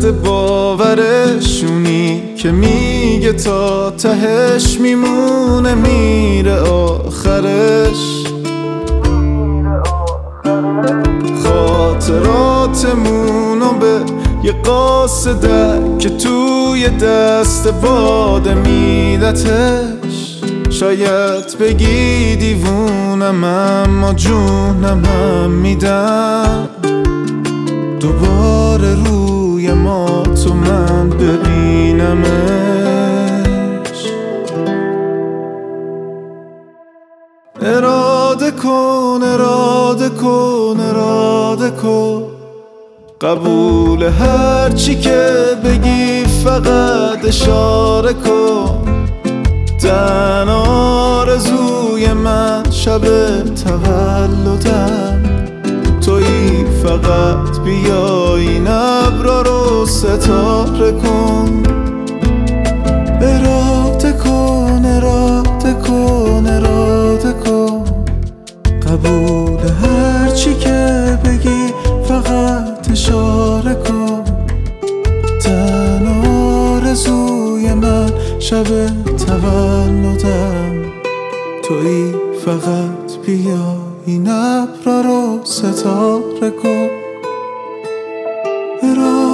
باورشونی که میگه تا تهش میمونه میره آخرش. خاطراتمونو به یه قاصده که توی دست باده میدتش. شاید بگی دیوونم اما جونم هم میدم دوباره روی ما تو من ببینمش. اراده کن اراده کن اراده کن قبول هر چی که بگی فقط اشاره کن. تن آرزوی من شب تولدم تویی فقط بیا این ابرا رو ستاره کن. اراده کن اراده کن اراده کن قبول هر چی که بگی فقط اشاره کن. تن آرزوی من شب تولدم تویی فقط بیا این ابرا رو ستاره کن.